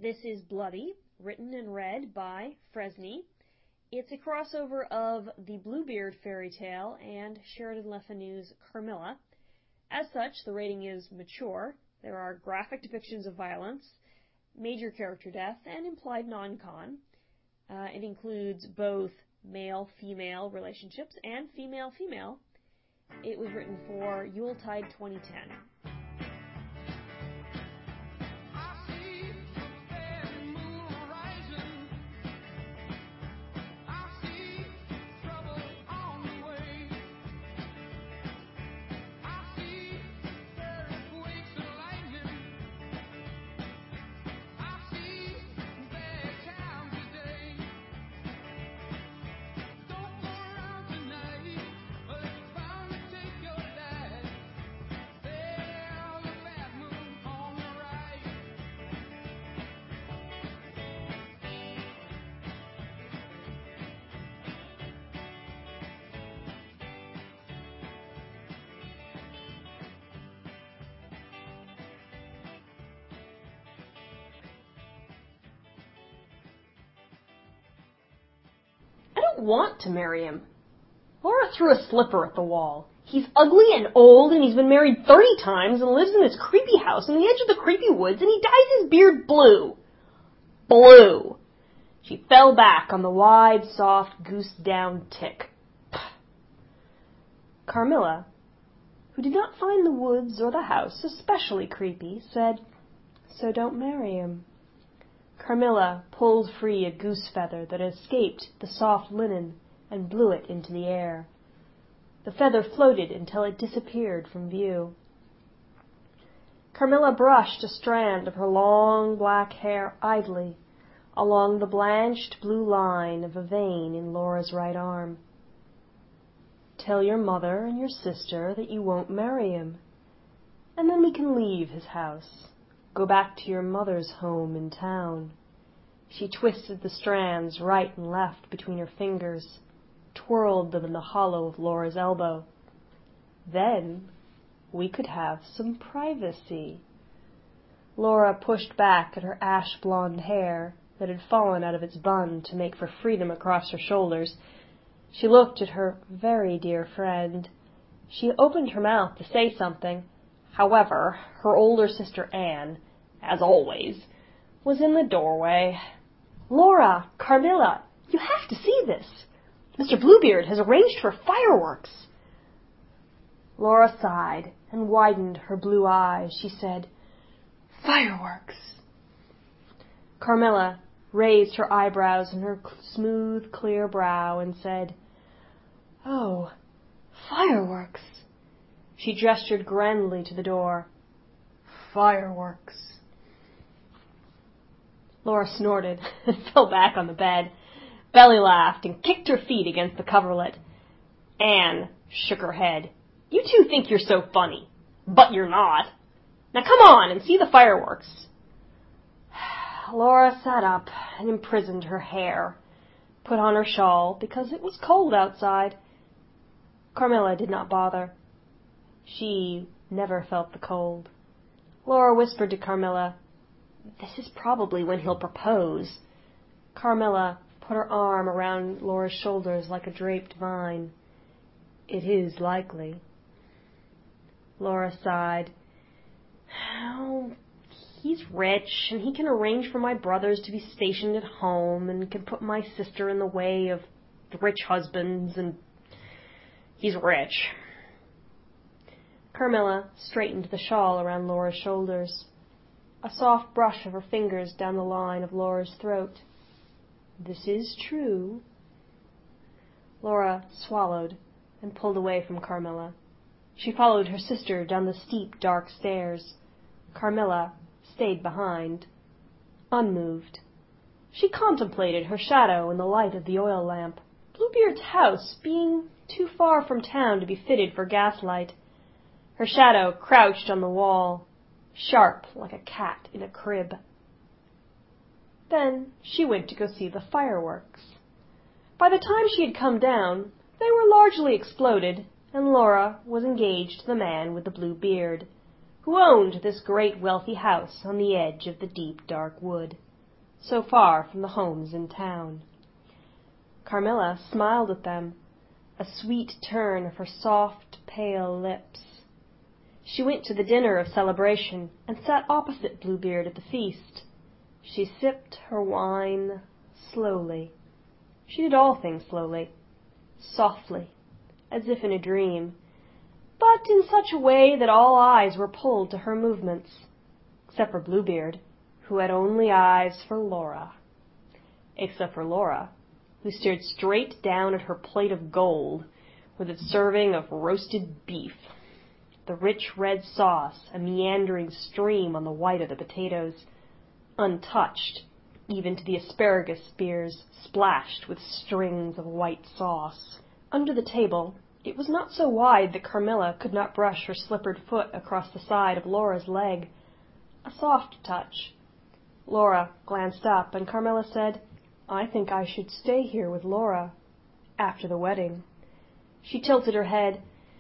This is Bloody, written and read by Fresney. It's a crossover of the Bluebeard fairy tale and Sheridan Le Fanu's Carmilla. As such, the rating is mature. There are graphic depictions of violence, major character death, and implied non-con. It includes both male-female relationships and female-female. It was written for Yuletide 2010. Want to marry him. Laura threw a slipper at the wall. He's ugly and old, and he's been married 30 times and lives in this creepy house on the edge of the creepy woods, and he dyes his beard blue. Blue. She fell back on the wide, soft, goose-down tick. Carmilla, who did not find the woods or the house especially creepy, said, "So don't marry him." Carmilla pulled free a goose feather that had escaped the soft linen and blew it into the air. The feather floated until it disappeared from view. Carmilla brushed a strand of her long black hair idly along the blanched blue line of a vein in Laura's right arm. "Tell your mother and your sister that you won't marry him, and then we can leave his house. Go back to your mother's home in town." She twisted the strands right and left between her fingers, twirled them in the hollow of Laura's elbow. "Then we could have some privacy." Laura pushed back at her ash-blonde hair that had fallen out of its bun to make for freedom across her shoulders. She looked at her very dear friend. She opened her mouth to say something. However, her older sister Anne, as always, was in the doorway. "Laura, Carmilla, you have to see this. Mr. Bluebeard has arranged for fireworks." Laura sighed and widened her blue eyes. She said, "Fireworks." Carmilla raised her eyebrows in her smooth, clear brow and said, "Oh, fireworks." She gestured grandly to the door. "Fireworks." Laura snorted and fell back on the bed. Belly laughed and kicked her feet against the coverlet. Anne shook her head. "You two think you're so funny, but you're not. Now come on and see the fireworks." Laura sat up and imprisoned her hair, put on her shawl because it was cold outside. Carmilla did not bother. She never felt the cold. Laura whispered to Carmilla, "This is probably when he'll propose." Carmilla put her arm around Laura's shoulders like a draped vine. "It is likely." Laura sighed. "Oh, he's rich, and he can arrange for my brothers to be stationed at home, and can put my sister in the way of rich husbands, and he's rich." Carmilla straightened the shawl around Laura's shoulders. A soft brush of her fingers down the line of Laura's throat. "This is true." Laura swallowed and pulled away from Carmilla. She followed her sister down the steep, dark stairs. Carmilla stayed behind, unmoved. She contemplated her shadow in the light of the oil lamp, Bluebeard's house being too far from town to be fitted for gaslight. Her shadow crouched on the wall, sharp like a cat in a crib. Then she went to go see the fireworks. By the time she had come down, they were largely exploded, and Laura was engaged to the man with the blue beard, who owned this great wealthy house on the edge of the deep, dark wood. so far from the homes in town. Carmilla smiled at them, a sweet turn of her soft, pale lips. She went to the dinner of celebration and sat opposite Bluebeard at the feast. She sipped her wine slowly. She did all things slowly, softly, as if in a dream, but in such a way that all eyes were pulled to her movements, except for Bluebeard, who had only eyes for Laura. Except for Laura, who stared straight down at her plate of gold, with its serving of roasted beef, the rich red sauce a meandering stream on the white of the potatoes, untouched, even to the asparagus spears splashed with strings of white sauce. Under the table, it was not so wide that Carmilla could not brush her slippered foot across the side of Laura's leg. A soft touch. Laura glanced up, and Carmilla said, "I think I should stay here with Laura after the wedding." She tilted her head.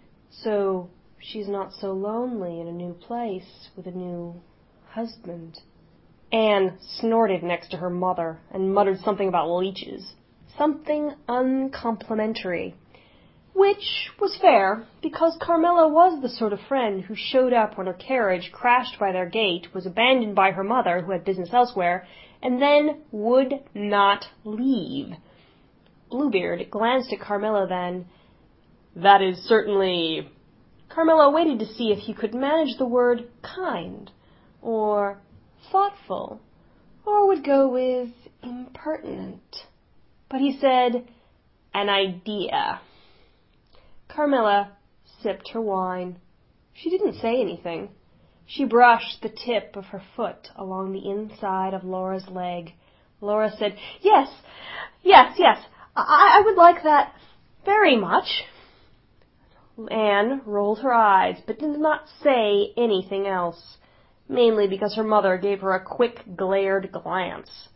"So she's not so lonely in a new place with a new husband." Anne snorted next to her mother and muttered something about leeches, something uncomplimentary, which was fair, because Carmilla was the sort of friend who showed up when her carriage crashed by their gate, was abandoned by her mother, who had business elsewhere, and then would not leave. Bluebeard glanced at Carmilla then. "That is certainly—" Carmilla waited to see if he could manage the word kind, or thoughtful, or would go with impertinent. But he said, "An idea." Carmilla sipped her wine. She didn't say anything. She brushed the tip of her foot along the inside of Laura's leg. Laura said, yes, I would like that very much." Anne rolled her eyes, but did not say anything else, mainly because her mother gave her a quick, glared glance.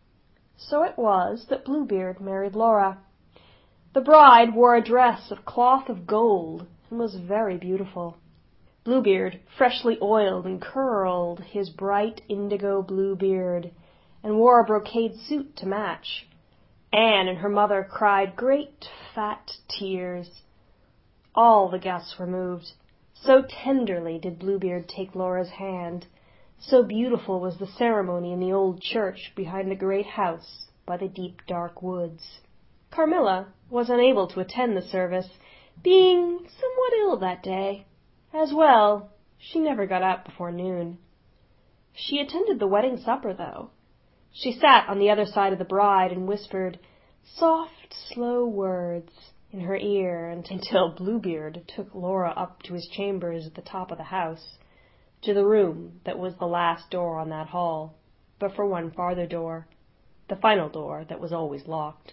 So it was that Bluebeard married Laura. The bride wore a dress of cloth of gold and was very beautiful. Bluebeard freshly oiled and curled his bright indigo blue beard and wore a brocade suit to match. Anne and her mother cried great fat tears. All the guests were moved. So tenderly did Bluebeard take Laura's hand. So beautiful was the ceremony in the old church behind the great house by the deep dark woods. Carmilla was unable to attend the service, being somewhat ill that day. As well, she never got up before noon. She attended the wedding supper, though. She sat on the other side of the bride and whispered soft, slow words in her ear until Bluebeard took Laura up to his chambers at the top of the house, to the room that was the last door on that hall, but for one farther door, the final door that was always locked.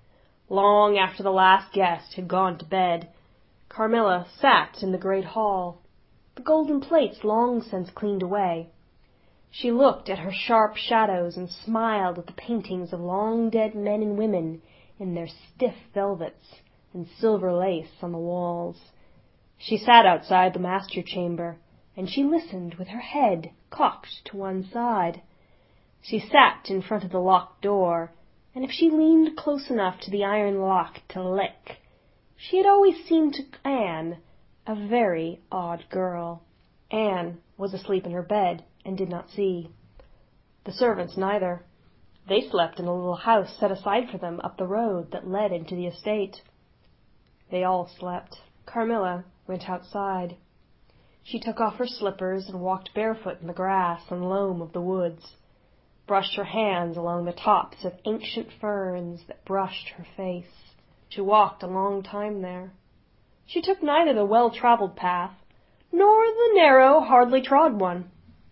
Long after the last guest had gone to bed, Carmilla sat in the great hall, the golden plates long since cleaned away. She looked at her sharp shadows and smiled at the paintings of long-dead men and women in their stiff velvets and silver lace on the walls. She sat outside the master chamber, and she listened with her head cocked to one side. She sat in front of the locked door, and if she leaned close enough to the iron lock to lick, she had always seemed to Anne a very odd girl. Anne was asleep in her bed and did not see. The servants neither. They slept in a little house set aside for them up the road that led into the estate. They all slept. Carmilla went outside. She took off her slippers and walked barefoot in the grass and loam of the woods, brushed her hands along the tops of ancient ferns that brushed her face. She walked a long time there. She took neither the well-traveled path nor the narrow, hardly trod one.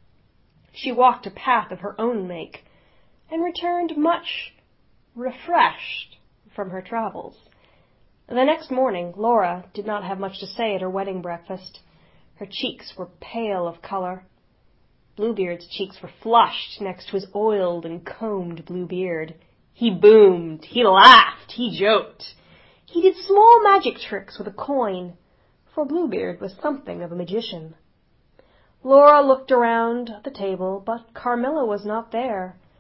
She walked a path of her own make, and returned much refreshed from her travels. The next morning Laura did not have much to say at her wedding breakfast. Her cheeks were pale of color. Bluebeard's cheeks were flushed next to his oiled and combed blue beard. He boomed, he laughed, he joked. He did small magic tricks with a coin, for Bluebeard was something of a magician. Laura looked around the table, but Carmilla was not there.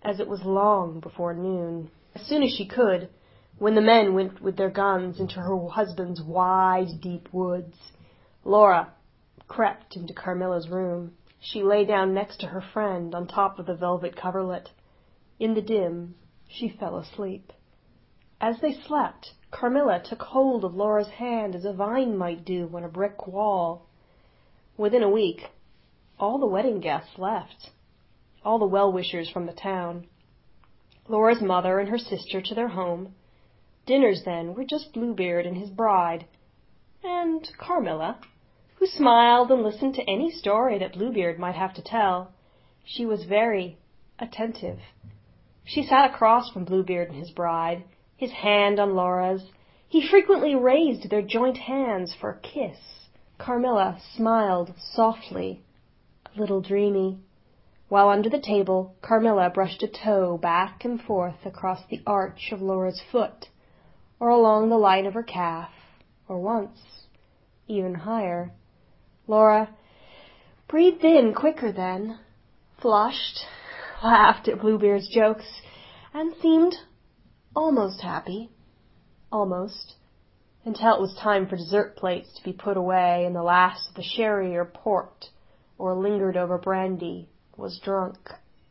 as it was long before noon. As soon as she could, when the men went with their guns into her husband's wide, deep woods, Laura crept into Carmilla's room. She lay down next to her friend on top of the velvet coverlet. In the dim, she fell asleep. As they slept, Carmilla took hold of Laura's hand as a vine might do on a brick wall. Within a week, all the wedding guests left, all the well-wishers from the town. Laura's mother and her sister to their home. Dinners then were just Bluebeard and his bride, and Carmilla, who smiled and listened to any story that Bluebeard might have to tell. She was very attentive. She sat across from Bluebeard and his bride, his hand on Laura's. He frequently raised their joint hands for a kiss. Carmilla smiled softly, a little dreamy, while under the table Carmilla brushed a toe back and forth across the arch of Laura's foot, or along the line of her calf, or once, even higher. Laura breathed in quicker then, flushed, laughed at Bluebeard's jokes, and seemed almost happy. Almost. Until it was time for dessert plates to be put away and the last of the sherry or port, or lingered over brandy, was drunk.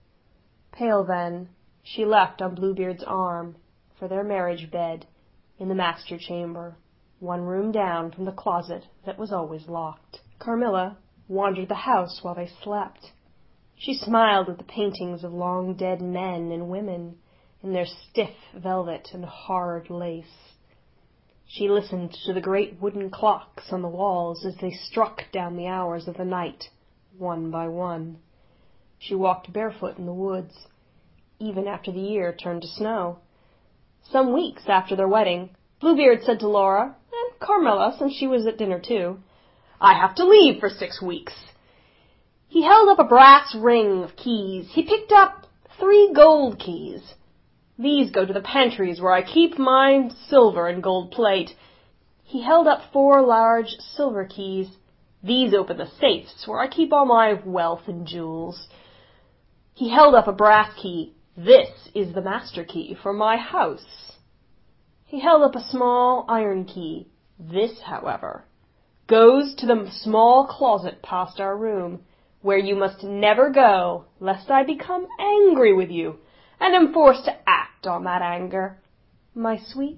Pale then, she left on Bluebeard's arm for their marriage bed in the master chamber, one room down from the closet that was always locked. Carmilla wandered the house while they slept. She smiled at the paintings of long-dead men and women in their stiff velvet and hard lace. She listened to the great wooden clocks on the walls as they struck down the hours of the night, one by one. She walked barefoot in the woods, even after the year turned to snow. Some weeks after their wedding, Bluebeard said to Laura, and Carmilla, since she was at dinner too, "I have to leave for 6 weeks." He held up a brass ring of keys. He picked up 3 gold keys. "These go to the pantries where I keep my silver and gold plate." He held up 4 large silver keys. "These open the safes where I keep all my wealth and jewels." He held up a brass key. "This is the master key for my house." He held up a small iron key. "This, however, goes to the small closet past our room, where you must never go, lest I become angry with you, and am forced to act on that anger. My sweet."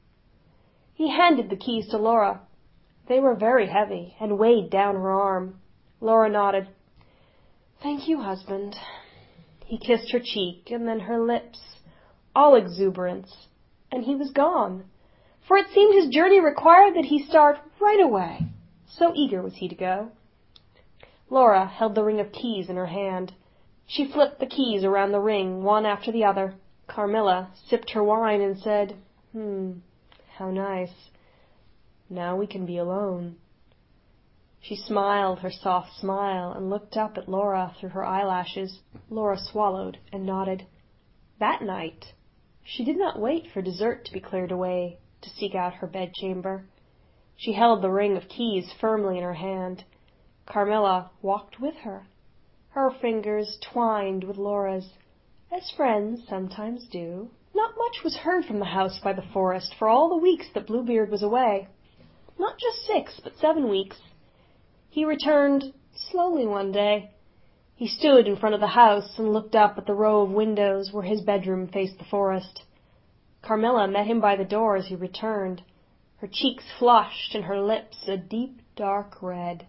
He handed the keys to Laura. They were very heavy, and weighed down her arm. Laura nodded. "Thank you, husband." He kissed her cheek, and then her lips, all exuberance, and he was gone, for it seemed his journey required that he start right away, so eager was he to go. Laura held the ring of keys in her hand. She flipped the keys around the ring, one after the other. Carmilla sipped her wine and said, "How nice. Now we can be alone." She smiled her soft smile and looked up at Laura through her eyelashes. Laura swallowed and nodded. That night, she did not wait for dessert to be cleared away to seek out her bedchamber. She held the ring of keys firmly in her hand. Carmilla walked with her, her fingers twined with Laura's, as friends sometimes do. Not much was heard from the house by the forest for all the weeks that Bluebeard was away. Not just 6, but 7 weeks. He returned slowly one day. He stood in front of the house and looked up at the row of windows where his bedroom faced the forest. Carmilla met him by the door as he returned, her cheeks flushed and her lips a deep dark red.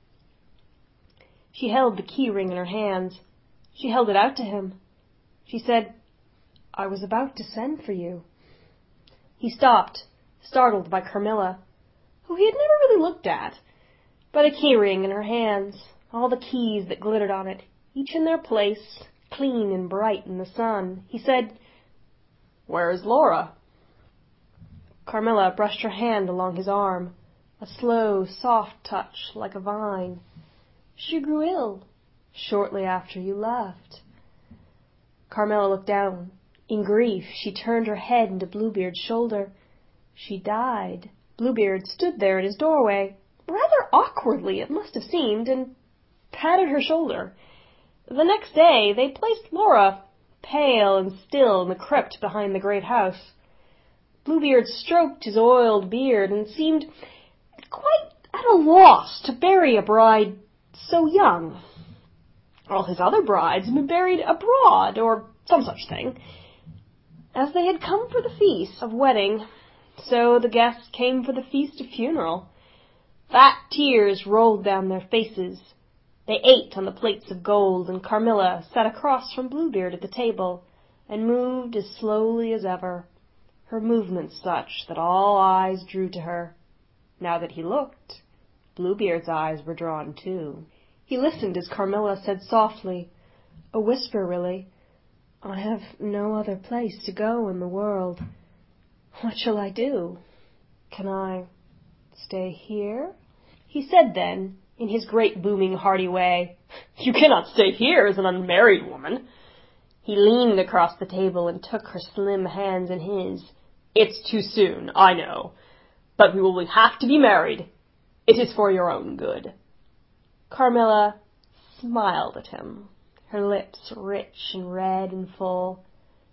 She held the key ring in her hands. She held it out to him. She said, "I was about to send for you." He stopped, startled by Carmilla, who he had never really looked at, by the key ring in her hands, all the keys that glittered on it, each in their place, clean and bright in the sun. He said, "Where is Laura?" Carmilla brushed her hand along his arm, a slow, soft touch like a vine. "She grew ill shortly after you left." Carmilla looked down. In grief, she turned her head into Bluebeard's shoulder. "She died." Bluebeard stood there in his doorway, rather awkwardly it must have seemed, and patted her shoulder. The next day they placed Laura pale and still in the crypt behind the great house. Bluebeard stroked his oiled beard and seemed quite at a loss to bury a bride so young. All his other brides had been buried abroad, or some such thing. As they had come for the feast of wedding, so the guests came for the feast of funeral. Fat tears rolled down their faces. They ate on the plates of gold, and Carmilla sat across from Bluebeard at the table, and moved as slowly as ever, her movements such that all eyes drew to her. Now that he looked, Bluebeard's eyes were drawn too. He listened as Carmilla said softly, a whisper really, "I have no other place to go in the world. What shall I do? Can I stay here?" He said then, in his great booming hearty way, "You cannot stay here as an unmarried woman." He leaned across the table and took her slim hands in his. "It's too soon, I know, but we will have to be married. It is for your own good." Carmilla smiled at him, her lips rich and red and full.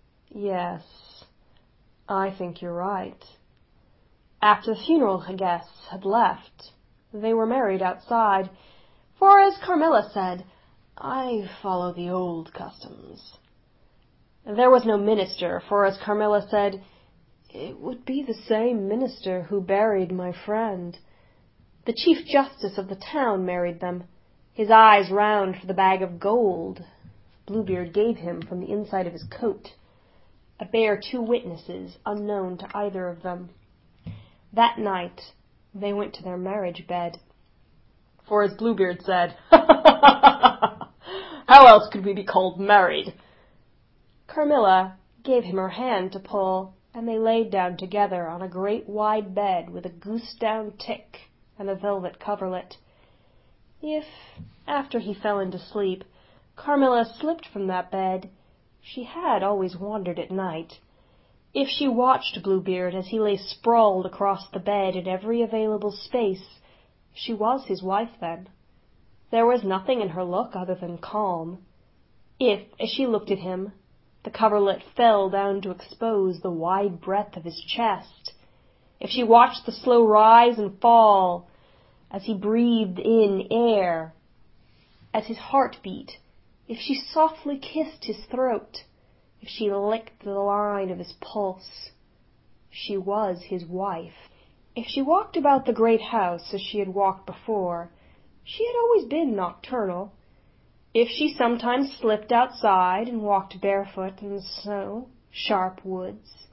"Yes, I think you're right." After the funeral guests had left, they were married outside, for, as Carmilla said, "I follow the old customs." There was no minister, for, as Carmilla said, "It would be the same minister who buried my friend." The Chief Justice of the town married them, his eyes round for the bag of gold Bluebeard gave him from the inside of his coat, a bare 2 witnesses unknown to either of them. That night they went to their marriage bed. For, as Bluebeard said, "How else could we be called married?" Carmilla gave him her hand to pull, and they laid down together on a great wide bed with a goose-down tick and a velvet coverlet. If, after he fell into sleep, Carmilla slipped from that bed, she had always wondered at night. If she watched Bluebeard as he lay sprawled across the bed in every available space, she was his wife then. There was nothing in her look other than calm. If, as she looked at him, the coverlet fell down to expose the wide breadth of his chest, if she watched the slow rise and fall as he breathed in air, as his heart beat, if she softly kissed his throat, if she licked the line of his pulse, she was his wife. If she walked about the great house as she had walked before, she had always been nocturnal. If she sometimes slipped outside and walked barefoot in the snow, sharp woods,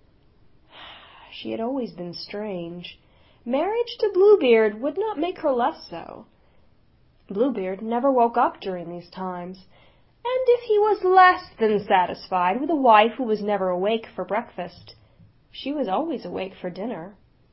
she had always been strange. Marriage to Bluebeard would not make her less so. Bluebeard never woke up during these times, and if he was less than satisfied with a wife who was never awake for breakfast, she was always awake for dinner.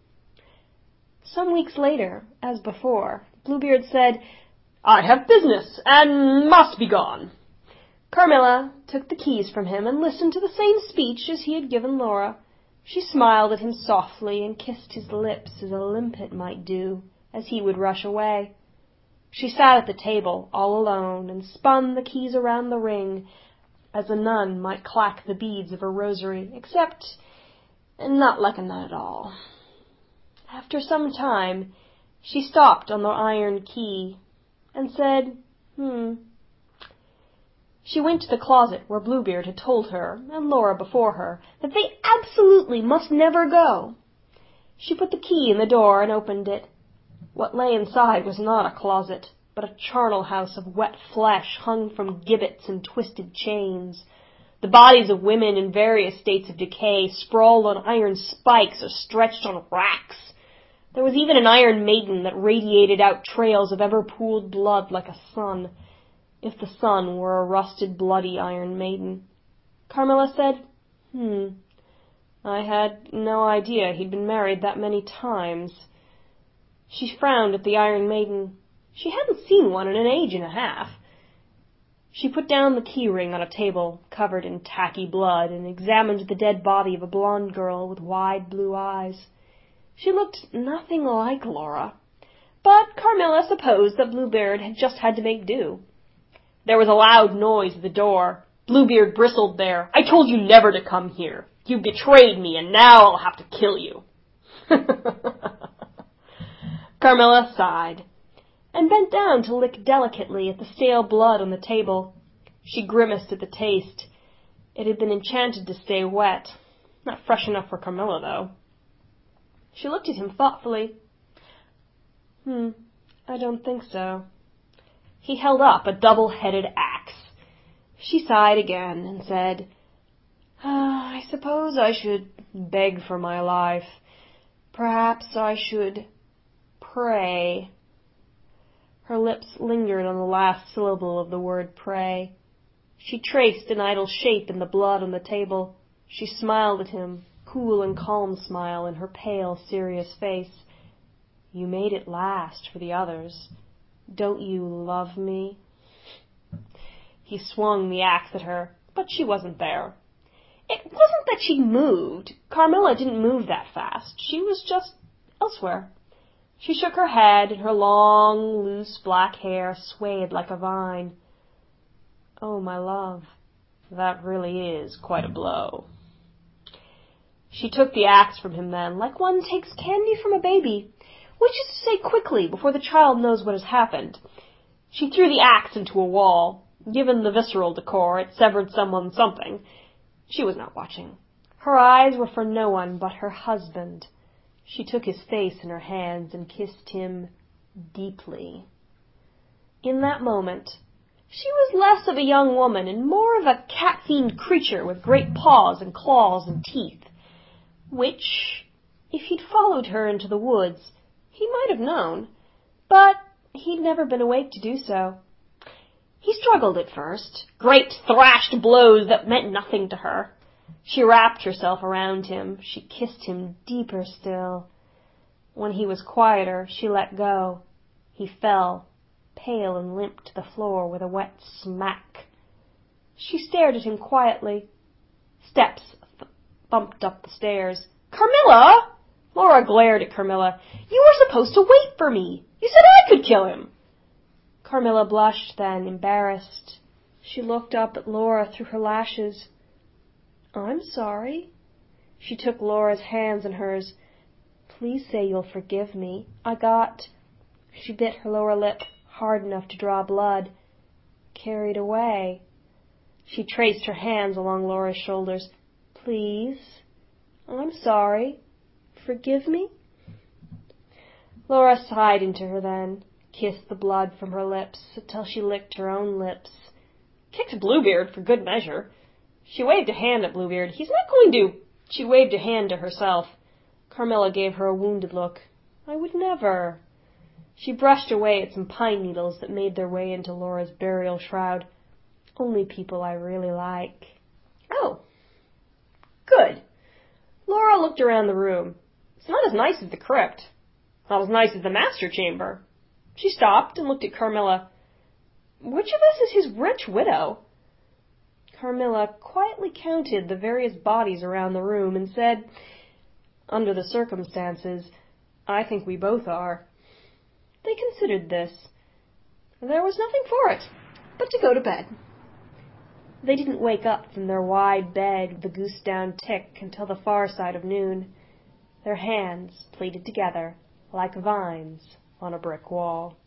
Some weeks later, as before, Bluebeard said, "I have business, and must be gone." Carmilla took the keys from him and listened to the same speech as he had given Laura. She smiled at him softly and kissed his lips as a limpet might do as he would rush away. She sat at the table all alone and spun the keys around the ring as a nun might clack the beads of her rosary, except not like a nun at all. After some time, she stopped on the iron key and said, She went to the closet where Bluebeard had told her, and Laura before her, that they absolutely must never go. She put the key in the door and opened it. What lay inside was not a closet, but a charnel house of wet flesh hung from gibbets and twisted chains. The bodies of women in various states of decay sprawled on iron spikes or stretched on racks. There was even an Iron Maiden that radiated out trails of ever-pooled blood like a sun, if the sun were a rusted, bloody Iron Maiden. Carmilla said, I had no idea he'd been married that many times. She frowned at the Iron Maiden. She hadn't seen one in an age and a half. She put down the key ring on a table covered in tacky blood and examined the dead body of a blonde girl with wide blue eyes. She looked nothing like Laura, but Carmilla supposed that Bluebeard had just had to make do. There was a loud noise at the door. Bluebeard bristled there. I told you never to come here. You betrayed me, and now I'll have to kill you. Carmilla sighed, and bent down to lick delicately at the stale blood on the table. She grimaced at the taste. It had been enchanted to stay wet. Not fresh enough for Carmilla, though. She looked at him thoughtfully. I don't think so. He held up a double-headed axe. She sighed again and said, I suppose I should beg for my life. Perhaps I should pray. Her lips lingered on the last syllable of the word pray. She traced an idle shape in the blood on the table. She smiled at him, cool and calm smile in her pale, serious face. You made it last for the others. Don't you love me? He swung the axe at her, but she wasn't there. It wasn't that she'd moved. Carmilla didn't move that fast. She was just elsewhere. She shook her head, and her long, loose black hair swayed like a vine. Oh, my love, that really is quite a blow. She took the axe from him then, like one takes candy from a baby, which is to say quickly, before the child knows what has happened. She threw the axe into a wall. Given the visceral decor, it severed someone's something. She was not watching. Her eyes were for no one but her husband. She took his face in her hands and kissed him deeply. In that moment, she was less of a young woman and more of a cat-fiend creature with great paws and claws and teeth, which, if he'd followed her into the woods, he might have known, but he'd never been awake to do so. He struggled at first, great thrashed blows that meant nothing to her. She wrapped herself around him. She kissed him deeper still. When he was quieter, she let go. He fell, pale and limp, to the floor with a wet smack. She stared at him quietly. Steps bumped up the stairs. Carmilla! Laura glared at Carmilla. You were supposed to wait for me. You said I could kill him. Carmilla blushed then, embarrassed. She looked up at Laura through her lashes. I'm sorry. She took Laura's hands in hers. Please say you'll forgive me. She bit her lower lip hard enough to draw blood. Carried away. She traced her hands along Laura's shoulders. Please. I'm sorry. Forgive me? Laura sighed into her then, kissed the blood from her lips until she licked her own lips. Kicked Bluebeard for good measure. She waved a hand at Bluebeard. He's not going to. She waved a hand to herself. Carmilla gave her a wounded look. I would never. She brushed away at some pine needles that made their way into Laura's burial shroud. Only people I really like. Oh. Good. Laura looked around the room. It's not as nice as the crypt. Not as nice as the master chamber. She stopped and looked at Carmilla. Which of us is his rich widow? Carmilla quietly counted the various bodies around the room and said, under the circumstances, I think we both are. They considered this. There was nothing for it but to go to bed. They didn't wake up from their wide bed with the goose-down tick until the far side of noon, their hands plaited together like vines on a brick wall.